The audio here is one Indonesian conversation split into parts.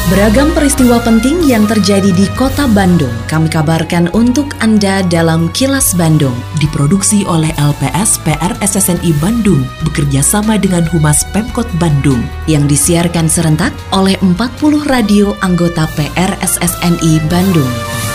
Beragam peristiwa penting yang terjadi di Kota Bandung kami kabarkan untuk Anda dalam Kilas Bandung. Diproduksi oleh LPS PR SSNI Bandung bekerja sama dengan Humas Pemkot Bandung yang disiarkan serentak oleh 40 radio anggota PR SSNI Bandung.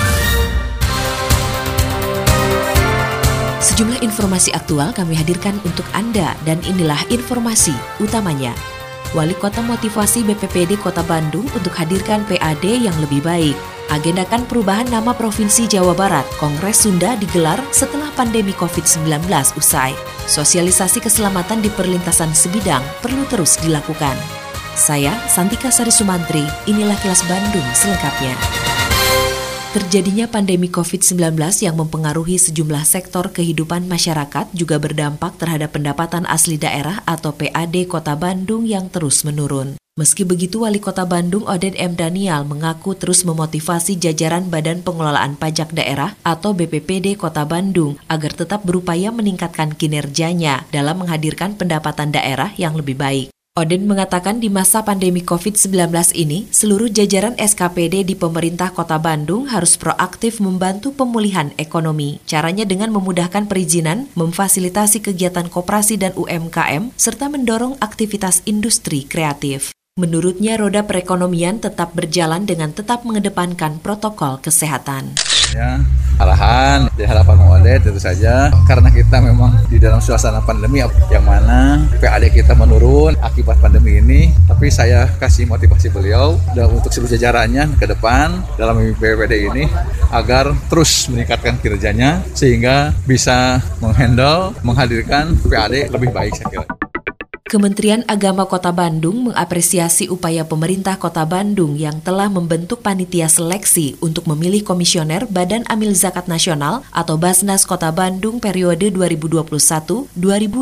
Sejumlah informasi aktual kami hadirkan untuk Anda dan inilah informasi utamanya. Wali Kota motivasi BPPD Kota Bandung untuk hadirkan PAD yang lebih baik. Agendakan perubahan nama Provinsi Jawa Barat, Kongres Sunda digelar setelah pandemi COVID-19 usai. Sosialisasi keselamatan di perlintasan sebidang perlu terus dilakukan. Saya, Santika Sari Sumantri, inilah Kilas Bandung selengkapnya. Terjadinya pandemi COVID-19 yang mempengaruhi sejumlah sektor kehidupan masyarakat juga berdampak terhadap pendapatan asli daerah atau PAD Kota Bandung yang terus menurun. Meski begitu, Wali Kota Bandung Oden M. Daniel mengaku terus memotivasi jajaran Badan Pengelolaan Pajak Daerah atau BPPD Kota Bandung agar tetap berupaya meningkatkan kinerjanya dalam menghadirkan pendapatan daerah yang lebih baik. Oden mengatakan di masa pandemi COVID-19 ini, seluruh jajaran SKPD di pemerintah Kota Bandung harus proaktif membantu pemulihan ekonomi. Caranya dengan memudahkan perizinan, memfasilitasi kegiatan koperasi dan UMKM, serta mendorong aktivitas industri kreatif. Menurutnya, roda perekonomian tetap berjalan dengan tetap mengedepankan protokol kesehatan. Ya, arahan di hadapan Ode tentu saja karena kita memang di dalam suasana pandemi yang mana PAD kita menurun akibat pandemi ini, tapi saya kasih motivasi beliau dan untuk seluruh jajarannya ke depan dalam BPPD ini agar terus meningkatkan kinerjanya sehingga bisa menghadirkan PAD lebih baik saya kira. Kementerian Agama Kota Bandung mengapresiasi upaya pemerintah Kota Bandung yang telah membentuk panitia seleksi untuk memilih komisioner Badan Amil Zakat Nasional atau Basnas Kota Bandung periode 2021-2026.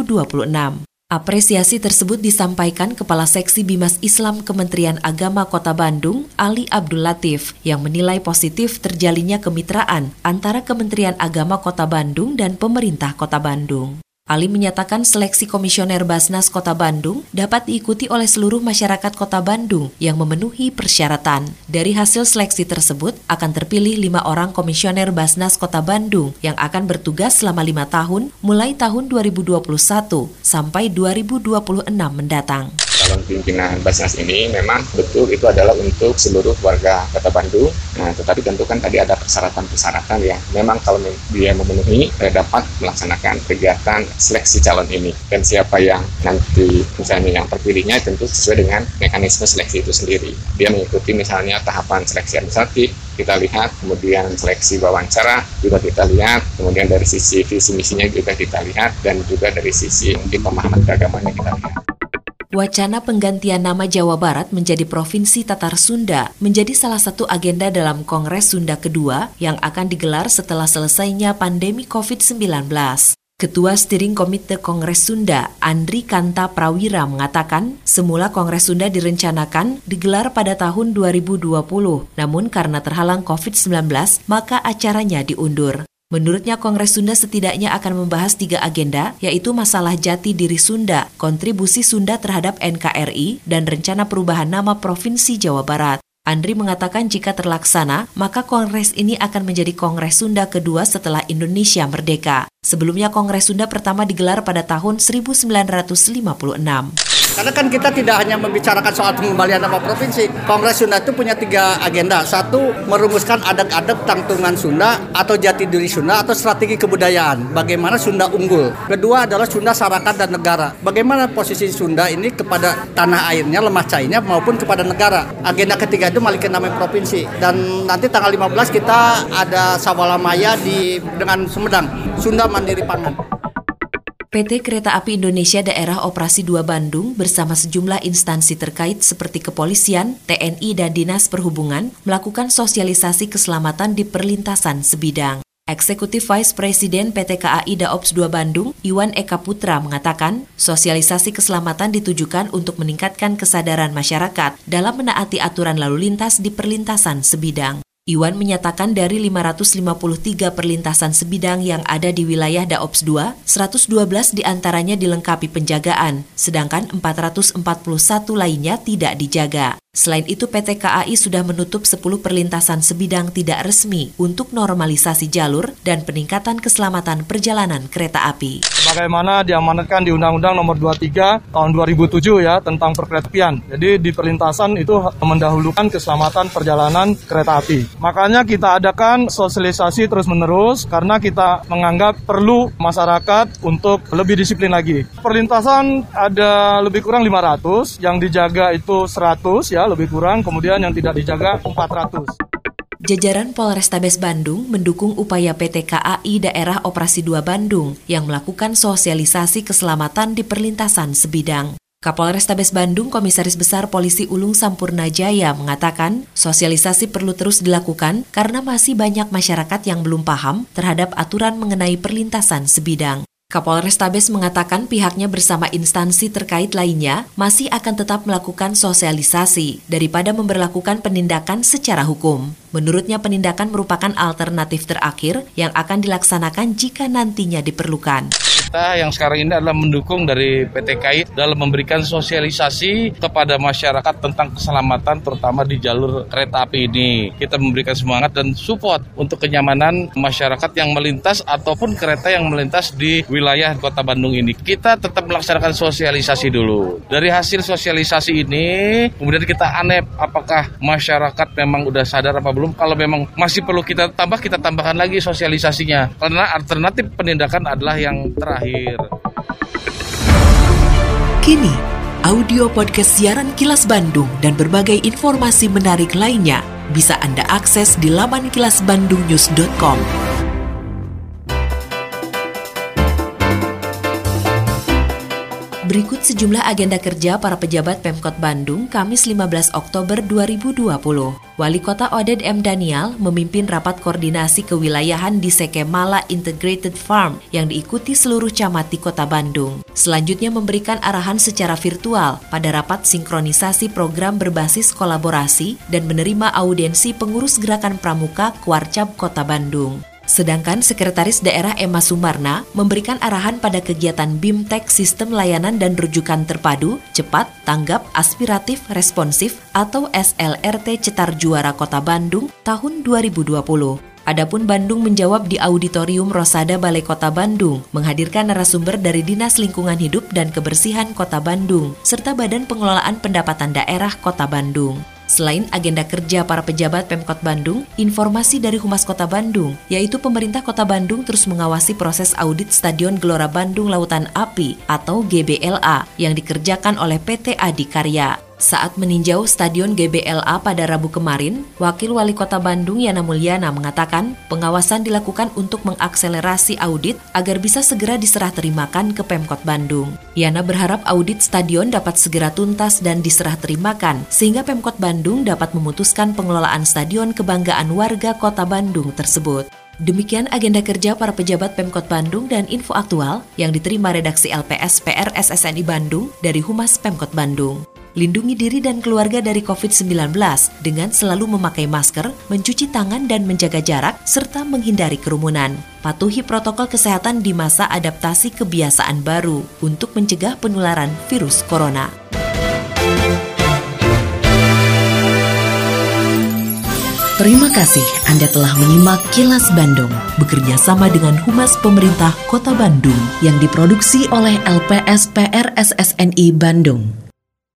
Apresiasi tersebut disampaikan Kepala Seksi Bimas Islam Kementerian Agama Kota Bandung, Ali Abdul Latif, yang menilai positif terjalinnya kemitraan antara Kementerian Agama Kota Bandung dan pemerintah Kota Bandung. Ali menyatakan seleksi komisioner Basnas Kota Bandung dapat diikuti oleh seluruh masyarakat Kota Bandung yang memenuhi persyaratan. Dari hasil seleksi tersebut akan terpilih 5 orang komisioner Basnas Kota Bandung yang akan bertugas selama 5 tahun mulai tahun 2021 sampai 2026 mendatang. Calon pimpinan Basnas ini memang betul itu adalah untuk seluruh warga Kota Bandung. Nah, tetapi tentu kan tadi ada persyaratan-persyaratan yang memang kalau dia memenuhi dapat melaksanakan kegiatan seleksi calon ini. Dan siapa yang nanti misalnya yang terpilihnya tentu sesuai dengan mekanisme seleksi itu sendiri. Dia mengikuti misalnya tahapan seleksi administratif, kita lihat, kemudian seleksi wawancara juga kita lihat, kemudian dari sisi visi misinya juga kita lihat, dan juga dari sisi mungkin pemahaman keagamannya kita lihat. Wacana penggantian nama Jawa Barat menjadi Provinsi Tatar Sunda menjadi salah satu agenda dalam Kongres Sunda kedua yang akan digelar setelah selesainya pandemi COVID-19. Ketua Steering Komite Kongres Sunda, Andri Kanta Prawira mengatakan, semula Kongres Sunda direncanakan digelar pada tahun 2020, namun karena terhalang COVID-19, maka acaranya diundur. Menurutnya, Kongres Sunda setidaknya akan membahas 3 agenda, yaitu masalah jati diri Sunda, kontribusi Sunda terhadap NKRI, dan rencana perubahan nama Provinsi Jawa Barat. Andri mengatakan jika terlaksana, maka Kongres ini akan menjadi Kongres Sunda kedua setelah Indonesia merdeka. Sebelumnya, Kongres Sunda pertama digelar pada tahun 1956. Karena kan kita tidak hanya membicarakan soal pengembalian nama provinsi. Kongres Sunda itu punya 3 agenda. 1, merumuskan adat-adat tangtungan Sunda atau jati diri Sunda atau strategi kebudayaan. Bagaimana Sunda unggul. Kedua adalah Sunda Sarakat dan Negara. Bagaimana posisi Sunda ini kepada tanah airnya, lemah cairnya maupun kepada negara. Agenda ketiga itu balikin nama provinsi. Dan nanti tanggal 15 kita ada Sawalamaya dengan Sumedang. Sunda Mandiri Pangan. PT Kereta Api Indonesia Daerah Operasi 2 Bandung bersama sejumlah instansi terkait seperti kepolisian, TNI, dan Dinas Perhubungan melakukan sosialisasi keselamatan di perlintasan sebidang. Eksekutif Vice President PT KAI Daops 2 Bandung, Iwan Eka Putra mengatakan, sosialisasi keselamatan ditujukan untuk meningkatkan kesadaran masyarakat dalam menaati aturan lalu lintas di perlintasan sebidang. Iwan menyatakan dari 553 perlintasan sebidang yang ada di wilayah Daops 2, 112 diantaranya dilengkapi penjagaan, sedangkan 441 lainnya tidak dijaga. Selain itu, PT KAI sudah menutup 10 perlintasan sebidang tidak resmi untuk normalisasi jalur dan peningkatan keselamatan perjalanan kereta api. Bagaimana diamanatkan di Undang-Undang Nomor 23 Tahun 2007 ya tentang perkeretaapian. Jadi di perlintasan itu mendahulukan keselamatan perjalanan kereta api. Makanya kita adakan sosialisasi terus-menerus karena kita menganggap perlu masyarakat untuk lebih disiplin lagi. Perlintasan ada lebih kurang 500, yang dijaga itu 100 ya. Lebih kurang, kemudian yang tidak dijaga 400. Jajaran Polrestabes Bandung mendukung upaya PT KAI Daerah Operasi 2 Bandung yang melakukan sosialisasi keselamatan di perlintasan sebidang. Kapolrestabes Bandung Komisaris Besar Polisi Ulung Sampurna Jaya mengatakan sosialisasi perlu terus dilakukan karena masih banyak masyarakat yang belum paham terhadap aturan mengenai perlintasan sebidang. Kapolrestabes mengatakan pihaknya bersama instansi terkait lainnya masih akan tetap melakukan sosialisasi daripada memberlakukan penindakan secara hukum. Menurutnya penindakan merupakan alternatif terakhir yang akan dilaksanakan jika nantinya diperlukan. Kita yang sekarang ini adalah mendukung dari PT KAI dalam memberikan sosialisasi kepada masyarakat tentang keselamatan terutama di jalur kereta api ini. Kita memberikan semangat dan support untuk kenyamanan masyarakat yang melintas ataupun kereta yang melintas di wilayah Kota Bandung ini. Kita tetap melaksanakan sosialisasi dulu. Dari hasil sosialisasi ini, kemudian kita anep apakah masyarakat memang udah sadar apa belum. Kalau memang masih perlu kita tambah, kita tambahkan lagi sosialisasinya. Karena alternatif penindakan adalah yang terakhir. Kini, audio podcast siaran Kilas Bandung dan berbagai informasi menarik lainnya bisa Anda akses di laman kilasbandungnews.com. Berikut sejumlah agenda kerja para pejabat Pemkot Bandung Kamis 15 Oktober 2020. Wali Kota Oded M. Daniel memimpin rapat koordinasi kewilayahan di Sekemala Integrated Farm yang diikuti seluruh camat di Kota Bandung. Selanjutnya memberikan arahan secara virtual pada rapat sinkronisasi program berbasis kolaborasi dan menerima audiensi pengurus Gerakan Pramuka Kuarcap Kota Bandung. Sedangkan Sekretaris Daerah Emma Sumarna memberikan arahan pada kegiatan BIMTEK Sistem Layanan dan Rujukan Terpadu, Cepat, Tanggap, Aspiratif, Responsif atau SLRT Cetar Juara Kota Bandung tahun 2020. Adapun Bandung menjawab di Auditorium Rosada Balai Kota Bandung, menghadirkan narasumber dari Dinas Lingkungan Hidup dan Kebersihan Kota Bandung, serta Badan Pengelolaan Pendapatan Daerah Kota Bandung. Selain agenda kerja para pejabat Pemkot Bandung, informasi dari Humas Kota Bandung, yaitu pemerintah Kota Bandung terus mengawasi proses audit Stadion Gelora Bandung Lautan Api atau GBLA yang dikerjakan oleh PT Adikarya. Saat meninjau Stadion GBLA pada Rabu kemarin, Wakil Wali Kota Bandung Yana Mulyana mengatakan pengawasan dilakukan untuk mengakselerasi audit agar bisa segera diserah terimakan ke Pemkot Bandung. Yana berharap audit stadion dapat segera tuntas dan diserah terimakan sehingga Pemkot Bandung dapat memutuskan pengelolaan stadion kebanggaan warga Kota Bandung tersebut. Demikian agenda kerja para pejabat Pemkot Bandung dan info aktual yang diterima redaksi LPS PR SSNI Bandung dari Humas Pemkot Bandung. Lindungi diri dan keluarga dari COVID-19 dengan selalu memakai masker, mencuci tangan dan menjaga jarak, serta menghindari kerumunan. Patuhi protokol kesehatan di masa adaptasi kebiasaan baru untuk mencegah penularan virus corona. Terima kasih Anda telah menyimak Kilas Bandung bekerja sama dengan Humas Pemerintah Kota Bandung yang diproduksi oleh LPS PR SSNI Bandung.